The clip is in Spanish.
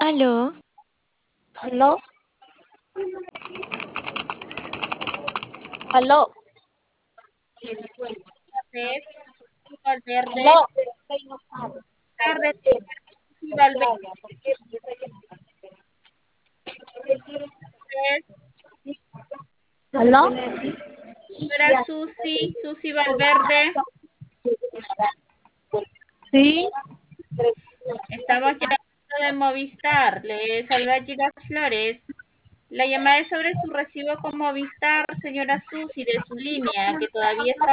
Aló, ¿Aló? ¿Aló? Tardes, Valverde, ¿Aló? tardes, Susi Valverde, ¿Aló? señora Susi Valverde, Sí, estamos llamando de Movistar, le saluda Gina Flores. La llamada es sobre su recibo con Movistar, señora Susi, de su línea, que todavía está